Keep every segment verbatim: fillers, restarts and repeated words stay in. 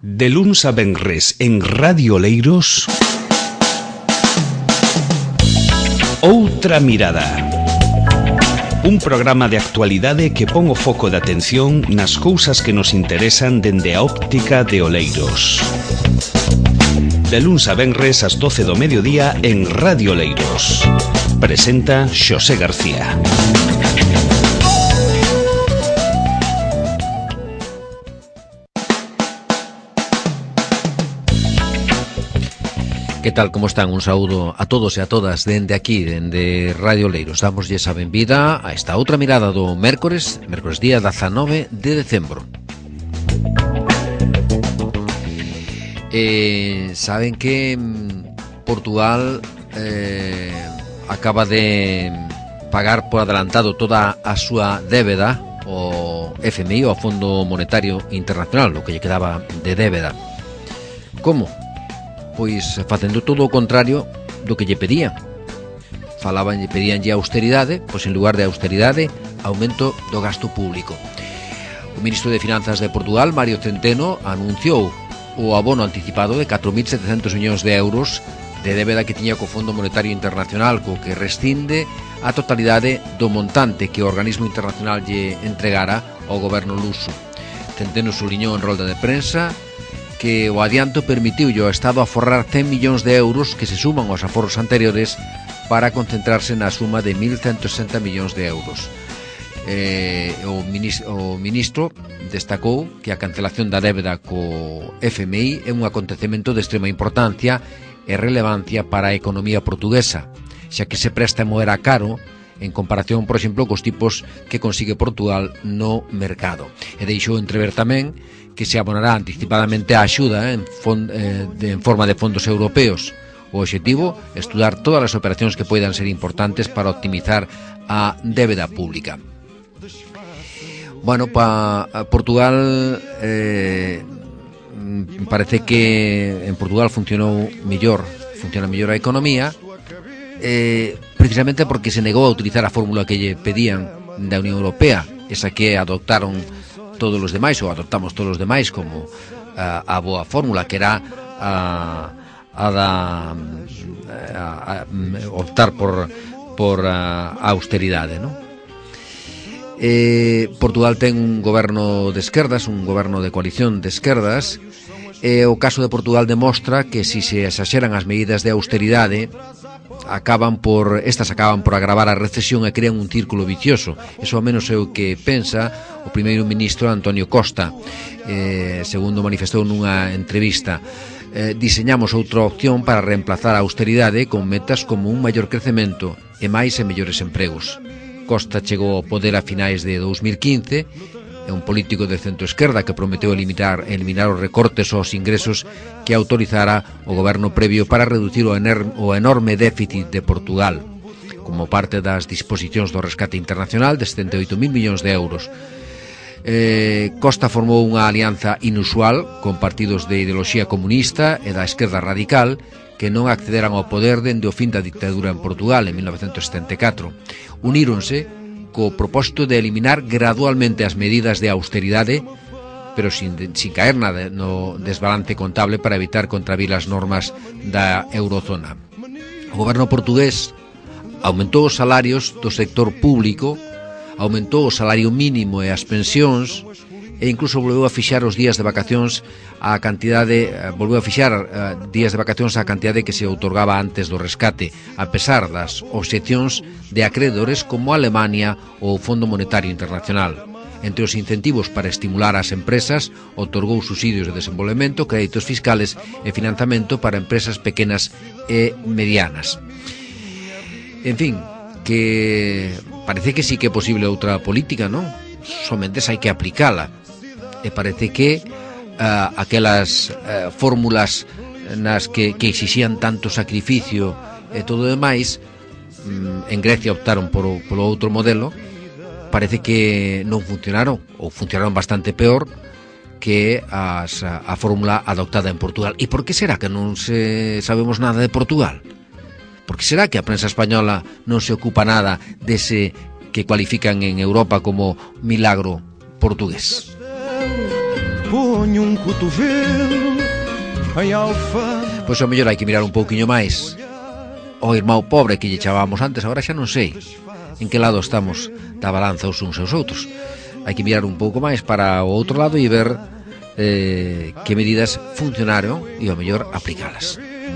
De luns a venres en Radio Oleiros, Outra Mirada. Un programa de actualidade que pon o foco de atención nas cousas que nos interesan dende a óptica de Oleiros. De luns a venres ás doce do mediodía en Radio Oleiros. Presenta Xosé García. Que tal, como están? Un saúdo a todos e a todas dende aquí, dende Radio Oleiros. Damoslle a benvida a esta outra mirada do mércores, mércores día dezanove de decembro. Eh, saben que Portugal eh, acaba de pagar por adelantado toda a súa débeda ao F M I, ao Fondo Monetario Internacional, o que lle quedaba de débeda. Como? Pois facendo todo o contrario do que lle pedían. Falaban, lle pedían lle austeridade, pois en lugar de austeridade, aumento do gasto público. O ministro de Finanzas de Portugal, Mário Centeno, anunciou o abono anticipado de catro mil setecentos millóns de euros de débeda que tiña co Fondo Monetario Internacional, co que rescinde a totalidade do montante que o organismo internacional lle entregara ao goberno luso. Centeno suliñou en rolda de prensa que o adianto permitiu ao Estado aforrar cen millóns de euros que se suman aos aforros anteriores para concentrarse na suma de mil ciento sesenta millóns de euros. Eh, o, ministro, o ministro destacou que a cancelación da débeda co F M I é un acontecemento de extrema importancia e relevancia para a economía portuguesa, xa que se presta a moeda caro en comparación, por exemplo, cos tipos que consigue Portugal no mercado. E deixou entrever tamén que se abonará anticipadamente a axuda en, fond, eh, de, en forma de fondos europeos. O obxectivo é estudar todas as operacións que poidan ser importantes para optimizar a débeda pública. Bueno, para Portugal eh, parece que en Portugal funcionou mellor, funciona mellor a economía, eh, precisamente porque se negou a utilizar a fórmula que lle pedían da Unión Europea, esa que adoptaron todos os demais, ou adoptamos todos os demais como a, a boa fórmula, que era a, a da a, a, optar por por a, a austeridade, non? Eh, Portugal ten un goberno de esquerdas, un goberno de coalición de esquerdas, e o caso de Portugal demostra que se se exaxeran as medidas de austeridade, acaban por estas acaban por agravar a recesión e crean un círculo vicioso. Eso ao menos é o que pensa o primeiro ministro Antonio Costa, eh, segundo manifestou nunha entrevista. Eh, diseñamos outra opción para reemplazar a austeridade con metas como un maior crecemento e máis e mellores empregos. Costa chegou ao poder a finais de dos mil quince, é un político de centro-esquerda que prometeu eliminar, eliminar os recortes aos ingresos que autorizara o goberno previo para reducir o, ener, o enorme déficit de Portugal, como parte das disposicións do rescate internacional de setenta e oito mil millóns de euros. Eh, Costa formou unha alianza inusual con partidos de ideoloxía comunista e da esquerda radical que non accederan ao poder dende o fin da dictadura en Portugal en mil novecentos setenta e catro. Uníronse co propósito de eliminar gradualmente as medidas de austeridade, pero sin, sin caer nada no desbalance contable para evitar contravir as normas da eurozona. O goberno portugués aumentou os salarios do sector público, aumentou o salario mínimo e as pensións, e incluso volveu a fixar os días de vacacións a cantidade, volveu a fixar uh, días de vacacións a cantidade que se outorgaba antes do rescate, a pesar das obxeccións de acreedores como Alemania ou o Fondo Monetario Internacional. Entre os incentivos para estimular as empresas, outorgou subsidios de desenvolvemento, créditos fiscales e financiamento para empresas pequenas e medianas. En fin, que parece que sí que é posible outra política, non? Somente hai que aplicala. E parece que uh, aquelas uh, fórmulas nas que, que exixían tanto sacrificio e todo demais, um, en Grecia optaron por, polo outro modelo, parece que non funcionaron, ou funcionaron bastante peor que as, a, a fórmula adoptada en Portugal. E por que será que non se sabemos nada de Portugal? Por que será que a prensa española non se ocupa nada dese que cualifican en Europa como milagro portugués? ponho un cotovelo en Alfama. Pois ao mellor hai que mirar un pouquiño máis o irmão pobre que lle chamábamos antes. Agora xa non sei en que lado estamos da balanza os uns aos outros. Hai que mirar un pouco máis para o outro lado e ver eh, que medidas funcionaron e ao mellor aplicalas.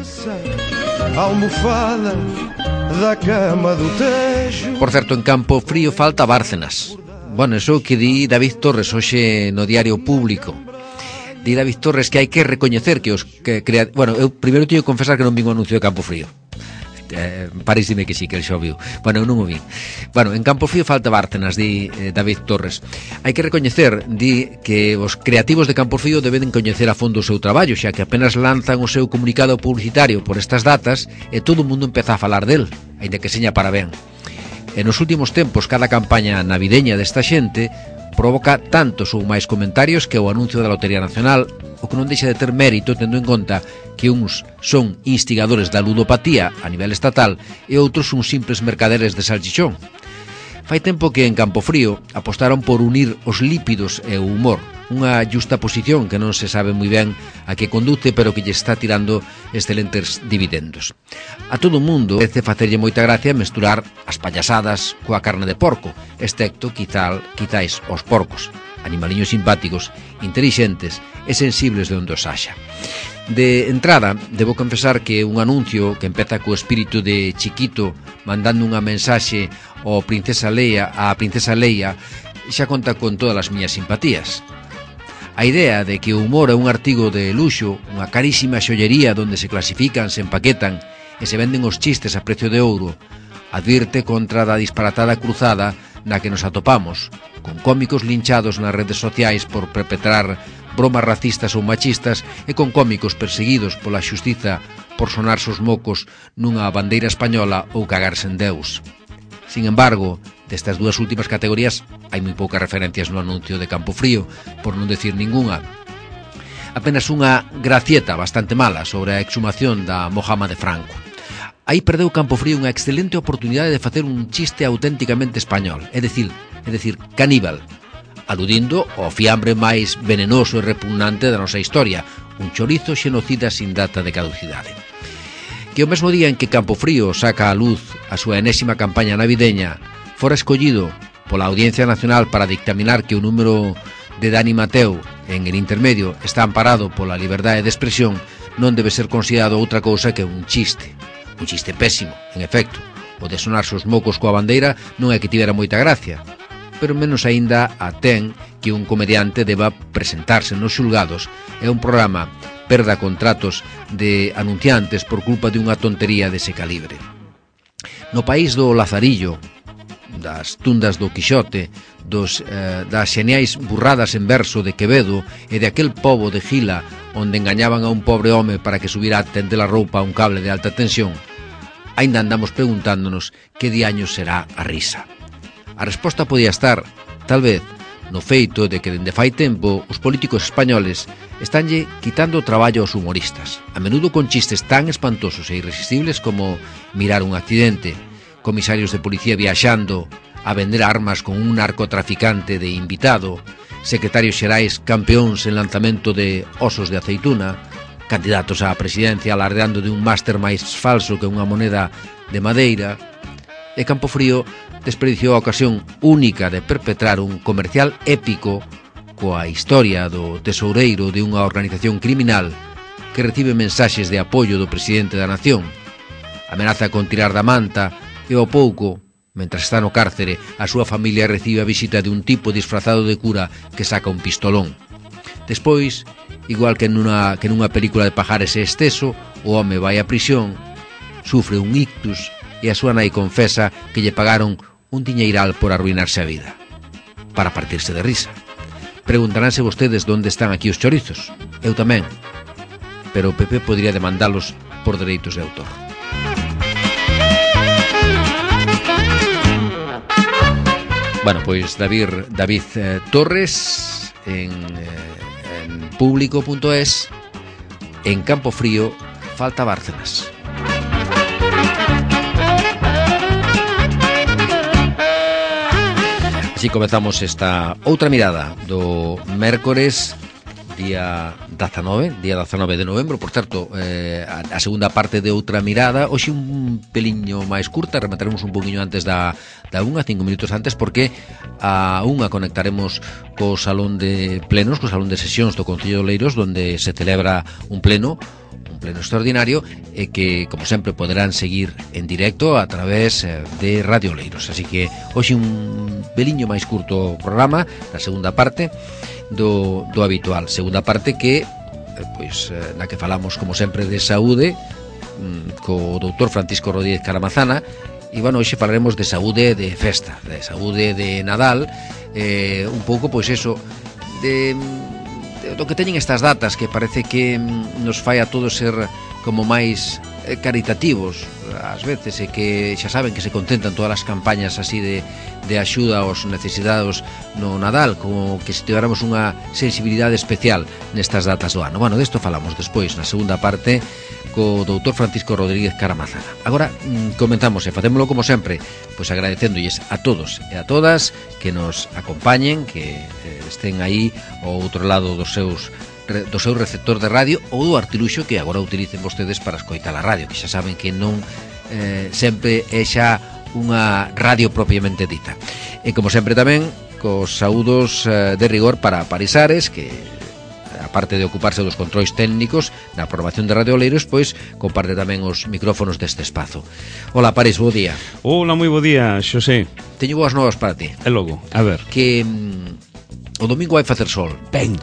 Almofada da cama do Tejo. Por certo, en Campo Frío falta Bárcenas. Bueno, eso que di David Torres hoxe no Diario Público. Di David Torres que hai que recoñecer que os que crea... Bueno, eu primeiro teño que confesar que non vin o anuncio de Campo Frío. Eh, parecime que sí, que el xa o viu. Bueno, eu non o vi. Bueno, en Campo Frío falta Bárcenas, di eh, David Torres. Hai que recoñecer, di, que os creativos de Campo Frío deben coñecer a fondo o seu traballo, xa que apenas lanzan o seu comunicado publicitario por estas datas e todo o mundo empeza a falar del, aínda que seña para ben. En os últimos tempos, cada campaña navideña desta xente provoca tantos ou máis comentarios que o anuncio da Lotería Nacional, o que non deixa de ter mérito tendo en conta que uns son instigadores da ludopatía a nivel estatal e outros son simples mercaderes de salchichón. Fai tempo que en Campo Frío apostaron por unir os lípidos e o humor, unha justa posición que non se sabe moi ben a que conduce, pero que lle está tirando excelentes dividendos. A todo o mundo parece facerlle moita gracia mesturar as payasadas coa carne de porco, excepto quizá, quizáis os porcos, animaliños simpáticos, intelixentes e sensibles de onde os haxa. De entrada, debo confesar que un anuncio que empeza co espírito de Chiquito mandando unha mensaxe ao Princesa Leia, á Princesa Leia, xa conta con todas as miñas simpatías. A idea de que o humor é un artigo de luxo, unha carísima xollería donde se clasifican, se empaquetan e se venden os chistes a precio de ouro, advirte contra da disparatada cruzada na que nos atopamos, con cómicos linchados nas redes sociais por perpetrar bromas racistas ou machistas e con cómicos perseguidos pola xustiza por sonarse os mocos nunha bandeira española ou cagarse en Deus. Sin embargo, destas dúas últimas categorías hai moi poucas referencias no anuncio de Campo Frío, por non decir ningunha. Apenas unha gracieta bastante mala sobre a exhumación da mojama de Franco. Aí perdeu Campo Frío unha excelente oportunidade de facer un chiste auténticamente español, é dicir, é dicir, caníbal, aludindo ao fiambre máis venenoso e repugnante da nosa historia, un chorizo xenocida sin data de caducidade. Que o mesmo día en que Campo Frío saca a luz a súa enésima campaña navideña fora escollido pola Audiencia Nacional para dictaminar que o número de Dani Mateo en el intermedio está amparado pola liberdade de expresión, non debe ser considerado outra cousa que un chiste. Un chiste pésimo, en efecto. O de sonarse os mocos coa bandeira non é que tivera moita gracia, pero menos aínda a ten que un comediante deba presentarse nos xulgados e un programa perda contratos de anunciantes por culpa de unha tontería dese calibre. No país do Lazarillo, das tundas do Quixote, dos, eh, das xeniais burradas en verso de Quevedo e de aquel pobo de Gila onde engañaban a un pobre home para que subira a tender a roupa a un cable de alta tensión, aínda andamos preguntándonos que diaño será a risa. A resposta podía estar, tal vez, no feito de que dende fai tempo os políticos españoles estánlle quitando o traballo aos humoristas, a menudo con chistes tan espantosos e irresistibles como mirar un accidente, comisarios de policía viaxando a vender armas con un narcotraficante de invitado, secretarios xerais campeóns en lanzamento de osos de aceituna, candidatos á presidencia alardeando de un máster máis falso que unha moneda de madeira, e Campo Frío desperdiciou a ocasión única de perpetrar un comercial épico coa historia do tesoureiro de unha organización criminal que recibe mensaxes de apoio do presidente da nación, amenaza con tirar da manta e ao pouco, mentras está no cárcere, a súa familia recibe a visita de un tipo disfrazado de cura que saca un pistolón. Despois, igual que nunha, que nunha película de Pajares e Esteso, o home vai á prisión, sufre un ictus e a súa nai confesa que lle pagaron un diñeiral por arruinarse a vida, para partirse de risa. Preguntaránse vostedes onde están aquí os chorizos. Eu tamén, pero o P P podría demandalos por dereitos de autor. Bueno, pois David, David eh, Torres en, eh, en público punto es, en Campo Frío falta Bárcenas. Así comezamos esta outra mirada do mércores día dezanove, día dezanove de novembro. Por certo, eh, a, a segunda parte de Outra Mirada, hoxe un peliño máis curta, remataremos un poquinho antes da, da unha, cinco minutos antes, porque a unha conectaremos co salón de plenos, co salón de sesións do Concello de Oleiros, donde se celebra un pleno, un pleno extraordinario, e que, como sempre, poderán seguir en directo a través de Radio Oleiros. Así que hoxe un peliño máis curto programa, na segunda parte do, do habitual, segunda parte que pois na que falamos como sempre de saúde co doutor Francisco Rodríguez Caramazana, e bueno, hoxe falaremos de saúde de festa, de saúde de Nadal, eh, un pouco pois eso de, de do que teñen estas datas, que parece que nos fai a todos ser como máis caritativos ás veces, e que xa saben que se contentan todas as campañas así de, de axuda aos necesitados no Nadal, como que se tivéramos unha sensibilidade especial nestas datas do ano. Bueno, desto falamos despois na segunda parte co doutor Francisco Rodríguez Caramazana. Agora comentamos e facémolo como sempre, pois agradecéndolles a todos e a todas que nos acompañen, que estén aí ao outro lado dos seus do seu receptor de radio ou do artiluxo que agora utilicen vostedes para escoitar a radio, que xa saben que non eh, sempre é xa unha radio propiamente dita. E como sempre tamén cos saúdos eh, de rigor para Paris Ares, que aparte de ocuparse dos controis técnicos na programación de Radio Oleiros, pois comparte tamén os micrófonos deste espazo. Hola Paris, bo día. Hola, moi bo día, Xosé. Teño boas novas para ti. E logo, a ver. Que mm, o domingo vai facer sol. Ben.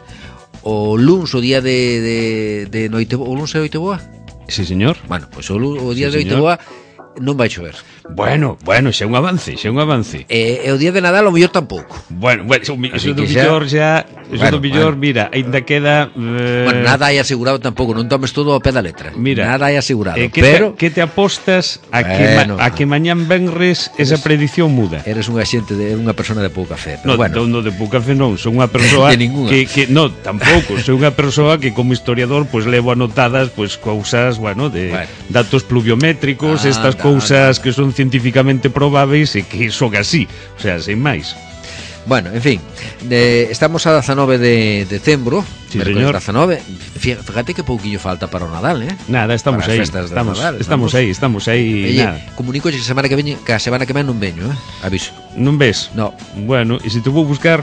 O luns, o día de, de, de noite, o luns é noite boa? Sí, señor. Bueno, pois o, o día sí, de noite boa non vai chover. Bueno, bueno, xa un avance, xa un avance. E, e o día de Nadal o mellor tampouco. Bueno, bueno, eso, eso do millor xa, eso bueno, do millor, bueno. mira, ainda queda eh... Bueno, nada hai asegurado tampouco, non tomes todo ao pé da letra. Mira, nada hai asegurado, eh, que pero te, que te apostas a que bueno, ma, a que mañán venres esa eres, predición muda. Eres unha xente de unha persona de pouca fe. No, bueno. no, de pouca fe non, son unha persoa de ninguna. que que no, tampouco, son unha persoa que como historiador pois pues, levo anotadas pois pues, cousas, bueno, de bueno. datos pluviométricos, ah, estas no, cousas no. que son científicamente probables e que son así, o sea, sen máis. Bueno, en fin, de, estamos a dezanove de decembro, sí, señor. dezanove. Fíjate que pouquillo falta para o Nadal, eh? Nada, estamos para aí. Estamos, Nadal, estamos aí, estamos aí, Oye, nada. Comunico que a semana que veñe, que a semana que ven non veño, eh? Aviso. Non ves? No. Bueno, e se te vou buscar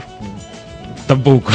tampouco.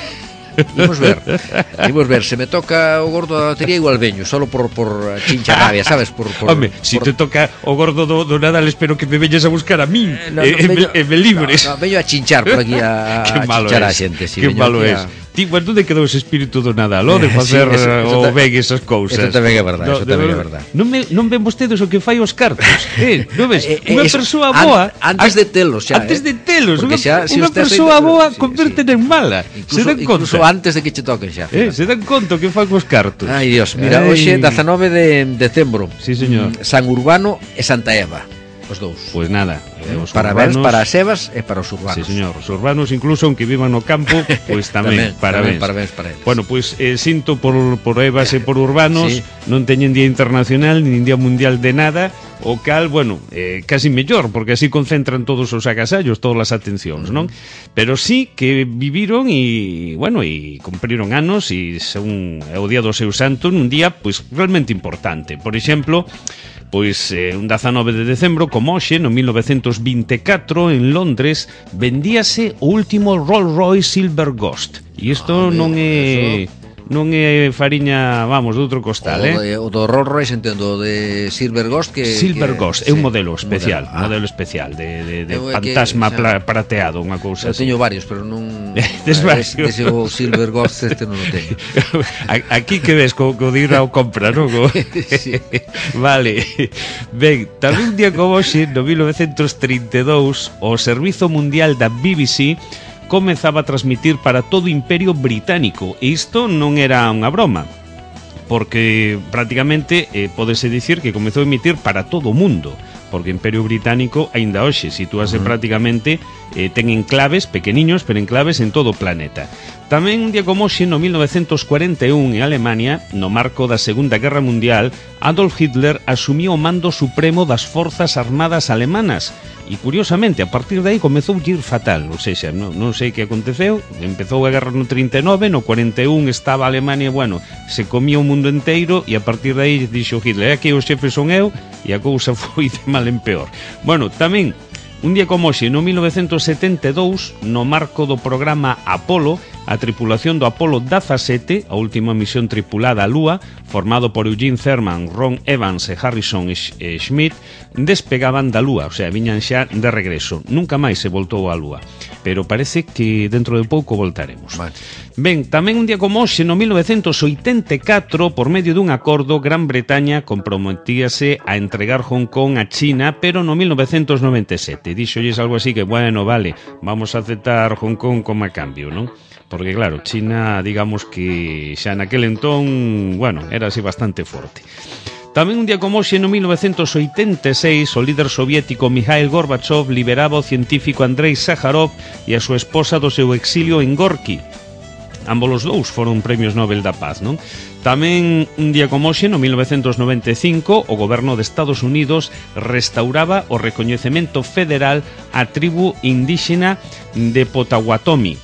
Imos ver, imos ver, se me toca o gordo da lotería igual veño, solo por, por chincharrabia, sabes? Por, por, Home, se si por... te toca o gordo do, do Nadal, espero que me veñes a buscar a min, eh, no, no, e, veño, e me libres. No, no, veño a chinchar por aquí a, a chinchar a xente. Si que malo es. A... Ti, bueno, onde quedou ese espírito do Nadal, o de facer sí, eso, eso o ben esas cousas. Eso tamén é verdade, no, eso tamén é verdade. Non, me, non ven vostedes o que fai os cartos, eh? Non ves? Eh, unha persoa boa... An, antes de telos, xa, Antes eh? de telos, unha, xa, si unha persoa boa sí, converten sí. en mala. Incluso, se dan conta. Incluso antes de que che toquen xa. Eh, se dan conta o que fai cos cartos. Ai, Dios, mira, Ay. hoxe dezanove de decembro. Sí, señor. San Urbano e Santa Eva. Os dous. Pois pues nada, eh, os parabéns urbanos, para as Evas e para os urbanos. Sí, señor, os urbanos incluso aunque vivan no campo, pois pues tamén, tamén parabéns. Tamén parabéns para eles. Bueno, pois pues, eh, sinto por por Evas e por urbanos, sí. Non teñen día internacional nin día mundial de nada, o cal, bueno, eh, casi mellor, porque así concentran todos os agasallos, todas as atencións, non? Pero sí que viviron e, bueno, e cumpriron anos e son o día do seu santo nun día, pois, pues, realmente importante. Por exemplo, pois eh, un dezanove de decembro, como hoxe, no mil novecentos vinte e catro, en Londres, vendíase o último Rolls Royce Silver Ghost. E isto ah, non é... Eso... non é fariña, vamos, de outro costal, o eh? De, o do Rolls Royce, entendo, de Silver Ghost que Silver que, Ghost, sí, é un modelo especial, modelo, ah. modelo especial de, de, de eu, fantasma que, o sea, pla, prateado, unha cousa así. Eu teño varios, pero non Des varios. Ese o Silver Ghost este non o teño. Aquí que ves co, co de ir ao compra, non? Sí. Vale. Ben, tamén un día como hoxe, no mil novecentos trinta e dous, o Servizo Mundial da B B C comezaba a transmitir para todo o Imperio Británico, e isto non era unha broma, porque prácticamente eh, pódese dicir que comezou a emitir para todo o mundo, porque o Imperio Británico aínda hoxe situase uh-huh. prácticamente eh, ten enclaves pequeniños, pero enclaves en todo o planeta. Tamén un día como hoxe, no mil novecentos cuarenta e un, en Alemania, no marco da Segunda Guerra Mundial, Adolf Hitler asumiu o mando supremo das Forzas Armadas Alemanas, E curiosamente, a partir de aí comezou a ir fatal, ou seja, non, non sei que aconteceu, empezou a guerra no trinta e nove, no cuarenta e un estaba a Alemania, bueno, se comía o mundo inteiro, e a partir de aí dixo Hitler, aquí o xefe son eu, e a cousa foi de mal en peor. Bueno, tamén, un día como hoxe, no mil novecentos setenta e dous, no marco do programa Apolo, a tripulación do Apolo dezasete, a última misión tripulada á Lúa, formado por Eugene Cernan, Ron Evans e Harrison Schmitt, despegaban da Lúa, o sea, viñan xa de regreso. Nunca máis se voltou á Lúa, pero parece que dentro de pouco voltaremos. Vale. Ben, tamén un día como hoxe, no mil novecentos oitenta e catro, por medio dun acordo, Gran Bretaña comprometíase a entregar Hong Kong a China, pero no mil novecentos noventa e sete. Dixolles algo así que, bueno, vale, vamos a aceptar Hong Kong como a cambio, non? Porque claro, China, digamos que xa naquel entón, bueno, era así bastante forte. Tamén un día como hoxe, no mil novecentos oitenta e seis, o líder soviético Mikhail Gorbachev liberaba o científico Andrei Sájarov e a súa esposa do seu exilio en Gorky. Ambos os dous foron premios Nobel da Paz, non? Tamén un día como hoxe, no mil novecentos noventa e cinco, o goberno de Estados Unidos restauraba o recoñecemento federal á tribu indígena de Potawatomi.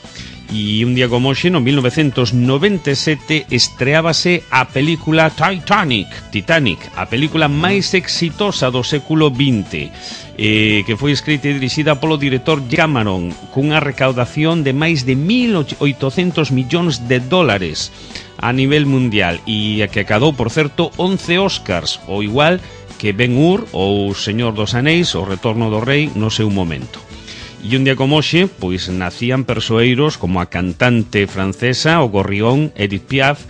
E un día como hoxe, no mil novecentos noventa e sete, estreábase a película Titanic, Titanic, a película máis exitosa do século vinte, eh, que foi escrita e dirixida polo director Cameron, cunha recaudación de máis de mil oitocentos millóns de dólares a nivel mundial, e a que acadou, por certo, once Oscars, o igual que Ben-Hur ou Señor dos Anéis, o Retorno do Rei, no seu momento. E un día como hoxe, pois nacían persoeiros como a cantante francesa, o gorrión Edith Piaf,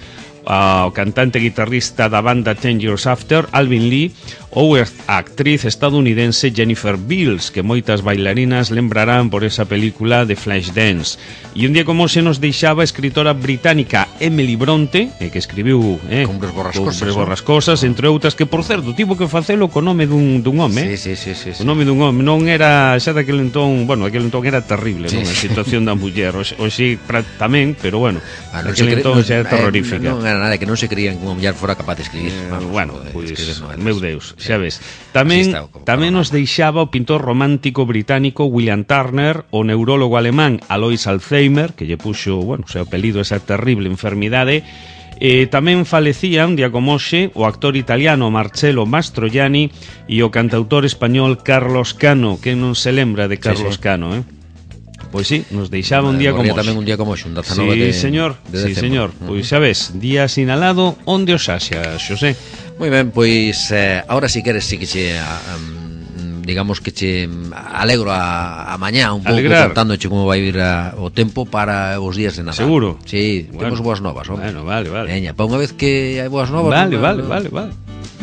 o cantante guitarrista da banda Ten Years After, Alvin Lee, ou a actriz estadounidense Jennifer Beals, que moitas bailarinas lembrarán por esa película de Flashdance. E un día como hoxe nos deixaba a escritora británica Emily Bronte, eh, que escribiu eh, Cumbres Borrascosas, Cumbres Borrascosas, entre outras, que por certo tivo que facelo co nome dun, dun home. Sí, sí, sí, sí, sí. O nome dun home non era xa daquele entón, bueno, daquele entón era terrible, sí, non? A situación da muller, hoxe, hoxe tamén, pero bueno, ah, no daquele entón no, xa era terrorífica. Non era nada que non se creían que unha muller fora capaz de escribir. Eh, Vamos, bueno, pois, pues, no meu Deus, xa ves. Tamén tamén nos deixaba o pintor romántico británico William Turner, o neurólogo alemán Alois Alzheimer, que lle puxo, bueno, o seu apelido esa terrible enfermidade. Eh, tamén falecía un día como hoxe o actor italiano Marcello Mastroianni e o cantautor español Carlos Cano, que non se lembra de Carlos sí, sí. Cano, eh? Pois sí, nos deixaba un día como hoxe. Tamén un día como hoxe, un dezanove sí, de señor, de sí, señor. Pois xa ves, día sinalado onde os haxa, Xosé. Moi ben, pois eh, ahora si queres si que che um, digamos que che alegro a, a mañá un pouco contándoche como vai vir a, o tempo para os días de Nadal. Seguro? Sí, bueno, temos boas novas, hombre. Bueno, vale, vale. Veña, para unha vez que hai boas novas. Vale, no, vale, no, vale, vale.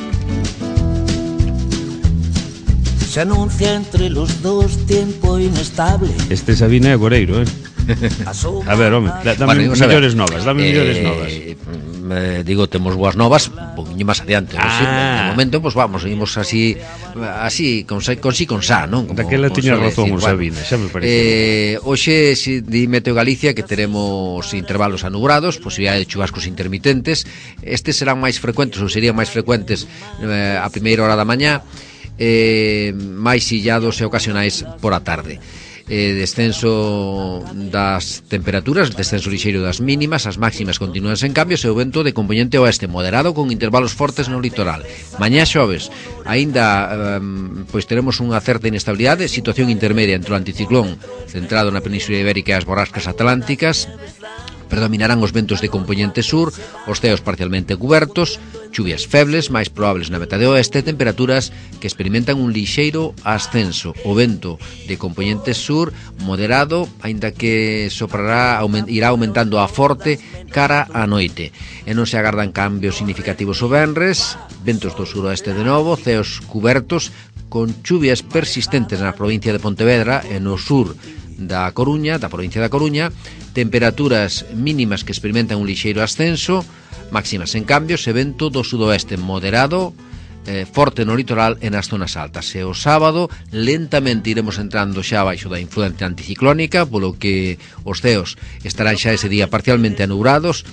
Se anuncia entre los dos tiempo inestable. Este Sabina é Goreiro, eh? A ver, home, dame bueno, mellores novas, dame eh, mellores novas. Eh, digo, temos boas novas un poquinho máis adiante, ah. ¿sí? De momento, pues vamos, seguimos así así, con con si con sa, non? Daquela tiña razón o Sabina, xa me parece. Eh, hoxe, si, di Meteo Galicia que teremos intervalos anubrados, posibilidade de chubascos intermitentes. Estes serán máis frecuentes, ou serían máis frecuentes eh, a primeira hora da mañá, eh, máis illados e ocasionais por a tarde. Eh, descenso das temperaturas, descenso lixeiro das mínimas, as máximas continúan sen cambios e o vento de componente oeste moderado con intervalos fortes no litoral. Mañá xoves, aínda um, pois teremos unha certa inestabilidade, situación intermedia entre o anticiclón centrado na Península Ibérica e as borrascas atlánticas. Predominarán os ventos de componente sur, os ceos parcialmente cubertos, chuvias febles, máis probables na metade oeste, temperaturas que experimentan un lixeiro ascenso. O vento de componente sur moderado, aínda que soprará, irá aumentando a forte cara á noite. E non se agardan cambios significativos o venres, ventos do suroeste de novo, ceos cubertos, con chuvias persistentes na provincia de Pontevedra e no sur da Coruña, da provincia da Coruña, temperaturas mínimas que experimentan un lixeiro ascenso, máximas en cambios e vento do sudoeste moderado, eh, forte no litoral e nas zonas altas. E o sábado lentamente iremos entrando xa baixo da influencia anticiclónica, polo que os ceos estarán xa ese día parcialmente anubrados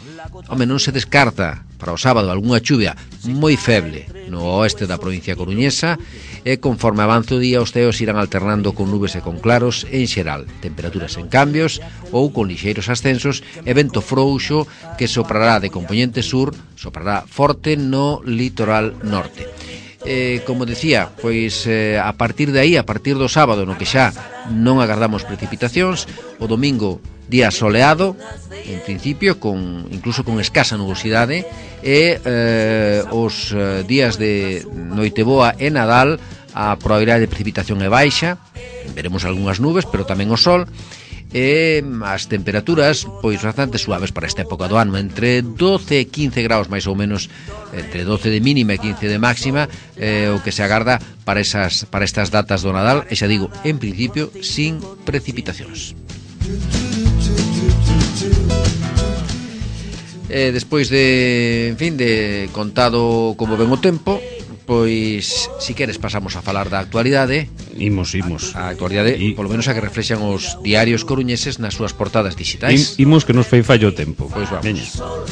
home, non se descarta para o sábado algunha chuvia moi feble no oeste da provincia coruñesa, e conforme avance o día os ceos irán alternando con nubes e con claros en xeral, temperaturas en cambios ou con lixeiros ascensos e vento frouxo que soprará de compoñente sur, soprará forte no litoral norte. Eh, como decía, pois eh, a partir de aí, a partir do sábado, no que xa non agardamos precipitacións, o domingo día soleado, en principio, con incluso con escasa nubosidade, e eh, os eh, días de Noiteboa e Nadal a probabilidade de precipitación é baixa, veremos algunhas nubes, pero tamén o sol, e as temperaturas pois bastante suaves para esta época do ano, entre doce e quince graus máis ou menos, entre doce de mínima e quince de máxima, eh, o que se agarda para esas para estas datas do Nadal, e xa digo, en principio, sin precipitacións. Eh, despois de, en fin, de contado como ven o tempo, pois, si queres, pasamos a falar da actualidade. Imos, imos. A actualidade, I... polo menos a que reflexan os diarios coruñeses nas súas portadas digitais. I, imos que nos fai fallo o tempo. Pois vamos. Veña.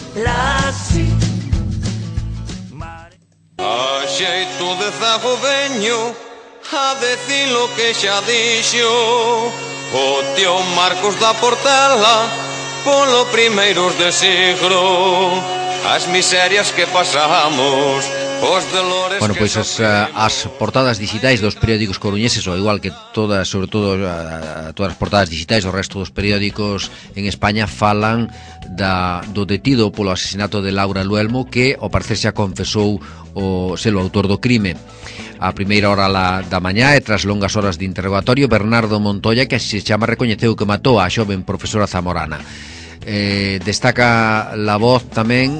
A xeito de zago veño a decir lo que xa dixo o tío Marcos da Portela polo primeiros de siglo, as miserias que pasamos, os dolores. Bueno, pois as, as portadas digitais dos periódicos coruñeses, ou igual que todas, sobre todo a, a, todas as portadas digitais do resto dos periódicos en España, falan da, do detido polo asesinato de Laura Luelmo, que ao parecer xa confesou o ser o autor do crime. A primeira hora la, da mañá, e tras longas horas de interrogatorio, Bernardo Montoya, que así se chama, recoñeceu que matou a xoven profesora zamorana. Eh, destaca La Voz tamén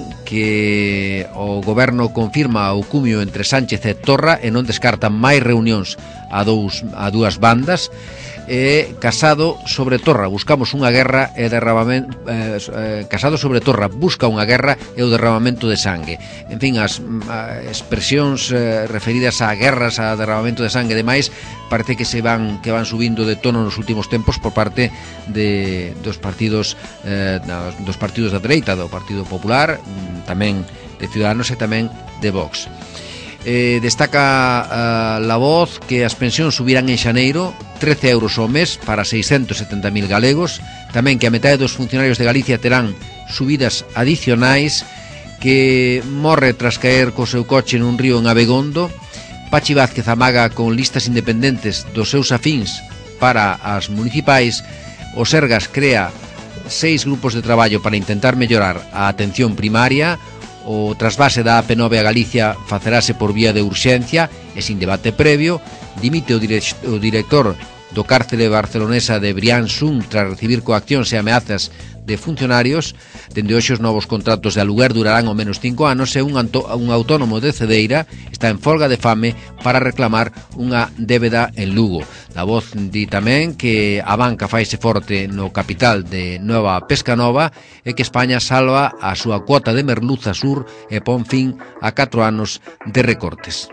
que o goberno confirma o cumio entre Sánchez e Torra e non descartan máis reunións a, dous, a dúas bandas. E Casado sobre Torra, buscamos unha guerra e derramamento, eh, eh, Casado sobre Torra busca unha guerra e o derramamento de sangue. En fin, as a, expresións eh, referidas a guerras, a derramamento de sangue e demais, parece que se van que van subindo de tono nos últimos tempos por parte de dos partidos eh, dos partidos da dereita, do Partido Popular, tamén de Ciudadanos e tamén de Vox. Eh, destaca uh, La Voz que as pensións subirán en xaneiro trece euros ao mes para seiscentos e setenta mil galegos, tamén que a metade dos funcionarios de Galicia terán subidas adicionais, que morre tras caer co seu coche nun río en Abegondo. Pachi Vázquez amaga con listas independentes dos seus afíns para as municipais. O Sergas crea seis grupos de traballo para intentar mellorar a atención primaria. O trasvase da A P nove a Galicia facerase por vía de urxencia e sin debate previo. Dimite o, dire o director do cárcere barcelonesa de Briançon tras recibir coaccións e ameazas de funcionarios. Dende hoxe os novos contratos de aluguer durarán ao menos cinco anos e un, un autónomo de Cedeira está en folga de fame para reclamar unha débeda en Lugo. La Voz di tamén que a banca faise forte no capital de Nova Pescanova e que España salva a súa cuota de merluza sur e pon fin a catro anos de recortes.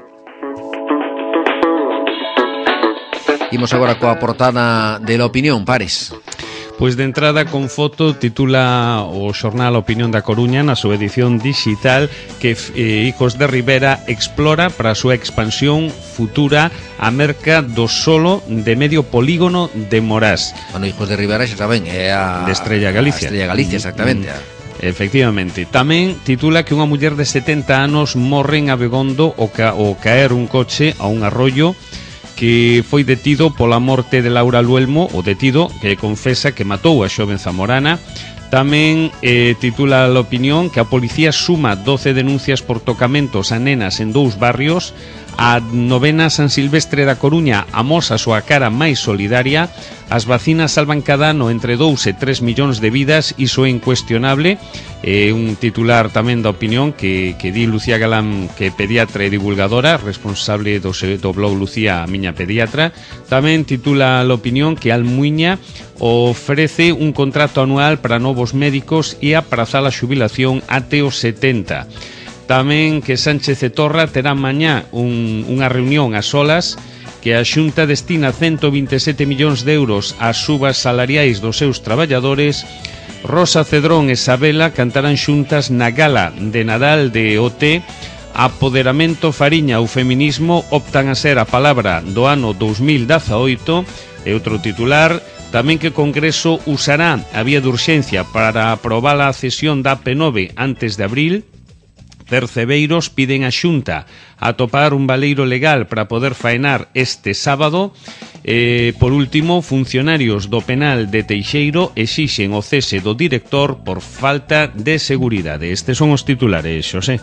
Imos agora coa portada de La Opinión, Pares. Pois de entrada con foto titula o xornal Opinión da Coruña na súa edición digital que eh, Hijos de Rivera explora para a súa expansión futura a merca do solo de medio polígono de Morás. Bueno, Hijos de Rivera xa saben, é a de Estrella Galicia. Estrella Galicia, exactamente. Mm, efectivamente. Tamén titula que unha muller de setenta anos morre en Abegondo ao, ca ao caer un coche a un arroyo, que foi detido pola morte de Laura Luelmo, o detido que confesa que matou a xoven zamorana. Tamén eh, titula La Opinión que a policía suma doce denuncias por tocamentos a nenas en dous barrios. A novena San Silvestre da Coruña amosa a súa cara máis solidaria. As vacinas salvan cada ano entre dous e tres millóns de vidas, iso é incuestionable. É eh, un titular tamén da Opinión que, que di Lucía Galán, que é pediatra e divulgadora, responsable do, do blog Lucía, a miña pediatra. Tamén titula La Opinión que Almuiña ofrece un contrato anual para novos médicos e aprazar a xubilación até os setenta. Tamén que Sánchez e Torra terán mañá un, unha reunión a solas, que a Xunta destina ciento vinte e sete millóns de euros ás subas salariais dos seus traballadores. Rosa Cedrón e Sabela cantarán xuntas na gala de Nadal de O T. Apoderamento, Fariña ou Feminismo optan a ser a palabra do ano dos mil dezaoito. E outro titular, tamén que o Congreso usará a vía de urxencia para aprobar a cesión da P nove antes de abril. Percebeiros piden a Xunta atopar un baleiro legal para poder faenar este sábado. E, por último, funcionarios do penal de Teixeiro exixen o cese do director por falta de seguridade. Estes son os titulares, Xosé.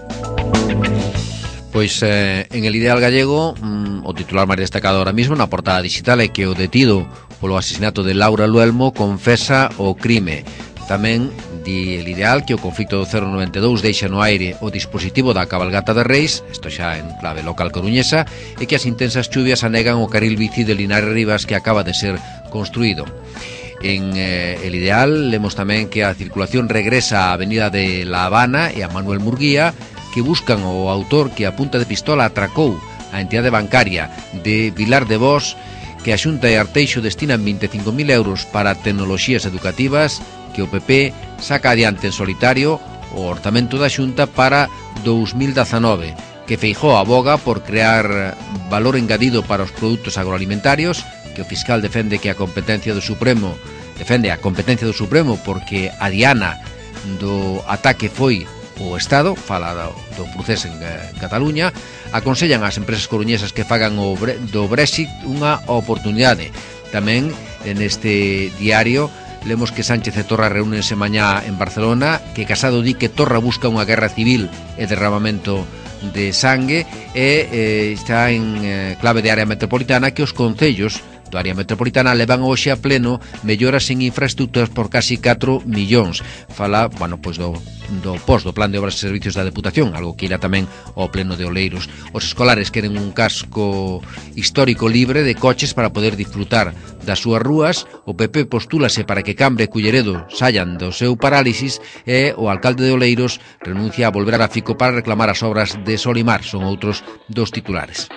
Pois eh, en El Ideal Gallego, mm, o titular máis destacado ahora mismo na portada digital é que o detido polo asesinato de Laura Luelmo confesa o crime. Tamén di El Ideal que o conflicto do cero noventa e dous deixa no aire o dispositivo da cabalgata de Reis, isto xa en clave local coruñesa, e que as intensas chuvias anegan o carril bici de Linares Rivas que acaba de ser construído. En eh, El Ideal lemos tamén que a circulación regresa á avenida de La Habana e a Manuel Murguía, que buscan o autor que a punta de pistola atracou a entidade bancaria de Vilar de Vos, que a Xunta e Arteixo destinan vinte e cinco mil euros para tecnoloxías educativas, que o P P saca adiante en solitario o orzamento da Xunta para dous mil dezanove, que Feijóo aboga por crear valor engadido para os produtos agroalimentarios, que o fiscal defende que a competencia do Supremo defende a competencia do Supremo porque a diana do ataque foi o Estado, fala do, do proceso en eh, Cataluña. Aconsellan ás empresas coruñesas que fagan o bre, do Brexit unha oportunidade. Tamén neste diario lemos que Sánchez e Torra reúnense mañá en Barcelona, que Casado di que Torra busca unha guerra civil e derramamento de sangue, e eh, está en eh, clave de área metropolitana que os concellos do área metropolitana levan hoxe a pleno melloras en infraestructuras por casi catro millóns. Fala, bueno, pois do, do post do plan de obras e servicios da Deputación, algo que irá tamén ao pleno de Oleiros. Os escolares queren un casco histórico libre de coches para poder disfrutar das súas rúas. O P P postúlase para que Cambre e Culleredo saian do seu parálisis, e o alcalde de Oleiros renuncia a volver a Fico para reclamar as obras de Solimar. Son outros dos titulares.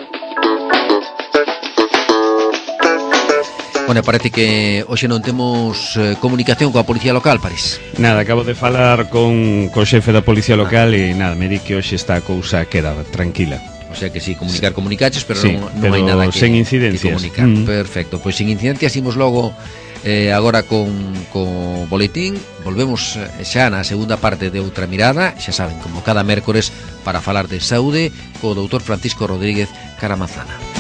Bueno, parece que hoxe non temos eh, comunicación coa Policía Local, París. Nada, acabo de falar con co xefe da Policía Local ah. e nada, me di que hoxe está a cousa queda tranquila. O sea que sí, comunicar comunicaches, pero sí, non, non pero hai nada que, sen incidencias. que comunicar. Mm. Perfecto, pois pues, sen incidencias imos logo eh, agora con, con boletín. Volvemos xa na segunda parte de Outra Mirada, xa saben, como cada mércores, para falar de saúde co doutor Francisco Rodríguez Caramazana.